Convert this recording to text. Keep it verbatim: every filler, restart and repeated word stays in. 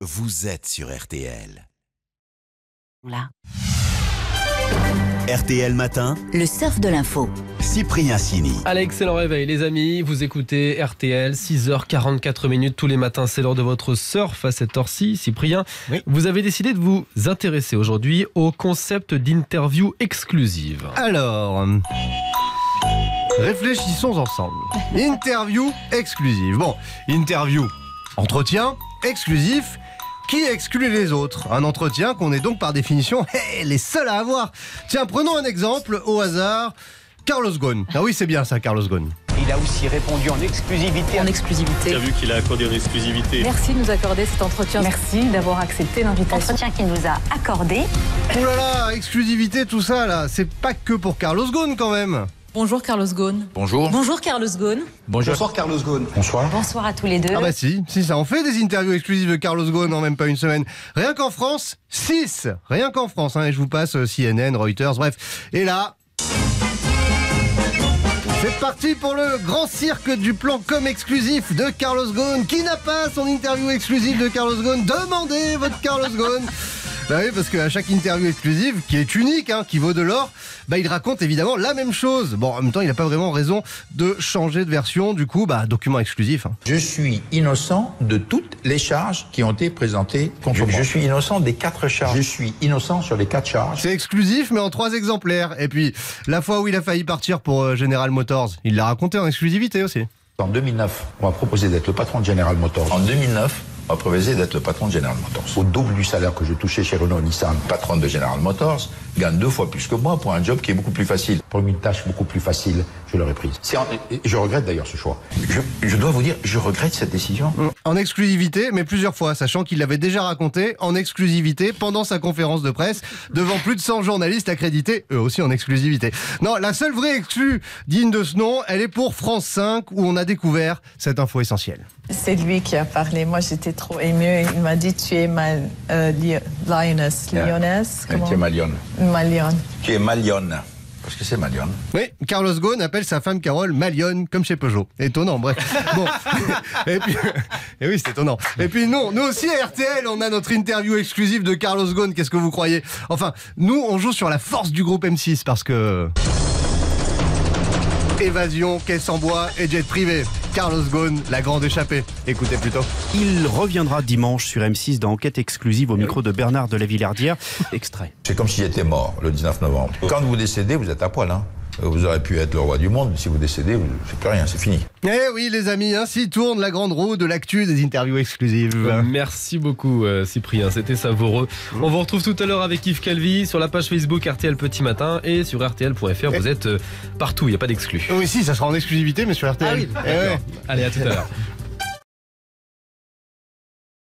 vous êtes sur R T L. Là. R T L Matin, Le surf de l'info. Cyprien Sini. Allez, excellent réveil les amis, vous écoutez R T L, six heures quarante-quatre minutes tous les matins, c'est l'heure de votre surf à cette heure-ci. Cyprien, Oui. vous avez décidé de vous intéresser aujourd'hui au concept d'interview exclusive. Alors, réfléchissons ensemble. Interview exclusive. Bon, interview, entretien exclusif. Qui exclut les autres? Un entretien qu'on est donc par définition hey, les seuls à avoir. Tiens, prenons un exemple au hasard. Carlos Ghosn. Ah oui, c'est bien ça, Carlos Ghosn. Il a aussi répondu en exclusivité. En exclusivité. Tu as vu qu'il a accordé en exclusivité. Merci de nous accorder cet entretien. Merci d'avoir accepté l'invitation. Entretien qu'il nous a accordé. Oh là là, exclusivité, tout ça là, c'est pas que pour Carlos Ghosn quand même. Bonjour Carlos Ghosn. Bonjour. Bonjour Carlos Ghosn. Bonjour Carlos Ghosn. Bonsoir. Bonsoir à tous les deux. Ah bah si, si ça en fait des interviews exclusives de Carlos Ghosn en même pas une semaine. Rien qu'en France, six. Rien qu'en France, hein, et je vous passe euh, C N N, Reuters, bref. Et là... c'est parti pour le grand cirque du plan com exclusif de Carlos Ghosn. Qui n'a pas son interview exclusive de Carlos Ghosn? Demandez votre Carlos Ghosn. Bah oui, parce qu'à chaque interview exclusive, qui est unique, hein, qui vaut de l'or, bah il raconte évidemment la même chose. Bon, en même temps, il n'a pas vraiment raison de changer de version. Du coup, bah document exclusif. Hein. Je suis innocent de toutes les charges qui ont été présentées contre Je- moi. je suis innocent des quatre charges. Je suis innocent sur les quatre charges. C'est exclusif, mais en trois exemplaires. Et puis, la fois où il a failli partir pour euh, General Motors, il l'a raconté en exclusivité aussi. En deux mille neuf, on m'a proposé d'être le patron de General Motors. En deux mille neuf, on m'a proposé d'être le patron de General Motors. Au double du salaire que je touchais chez Renault Nissan, patron de General Motors, gagne deux fois plus que moi pour un job qui est beaucoup plus facile. Pour une tâche beaucoup plus facile, je l'aurais prise. C'est en- et Je regrette d'ailleurs ce choix. Je, je dois vous dire, je regrette cette décision. En exclusivité, mais plusieurs fois, sachant qu'il l'avait déjà raconté en exclusivité pendant sa conférence de presse, devant plus de cent journalistes accrédités, eux aussi en exclusivité. Non, la seule vraie exclue digne de ce nom, elle est pour France cinq, où on a découvert cette info essentielle. C'est lui qui a parlé. Moi, j'étais trop émue. Il m'a dit, tu es ma euh, li- lioness. Yeah. Lioness, Tu comment? es malionne. Ma lionne. Tu es malionne. Parce que c'est malionne. Oui, Carlos Ghosn appelle sa femme Carole Malionne, comme chez Peugeot. Étonnant, bref. Bon. Et puis, et oui, c'est étonnant. Et puis, non, nous aussi à R T L, on a notre interview exclusive de Carlos Ghosn. Qu'est-ce que vous croyez? Enfin, nous, on joue sur la force du groupe M six parce que... évasion, caisse en bois et jet privé. Carlos Ghosn, la grande échappée. Écoutez plutôt. Il reviendra dimanche sur M six dans Enquête exclusive au micro de Bernard de la Villardière. Extrait. C'est comme si j'étais mort le dix-neuf novembre. Quand vous décédez, vous êtes à poil. Hein. Vous aurez pu être le roi du monde, mais si vous décédez, vous ne faites plus rien, c'est fini. Eh oui, les amis, ainsi tourne la grande roue de l'actu des interviews exclusives. Merci beaucoup euh, Cyprien, c'était savoureux. On vous retrouve tout à l'heure avec Yves Calvi sur la page Facebook R T L Petit Matin et sur R T L point F R. Vous êtes euh, partout, il n'y a pas d'exclus. Oui, si, ça sera en exclusivité, mais sur R T L. Ah oui, Eh ouais. Allez, à tout à l'heure.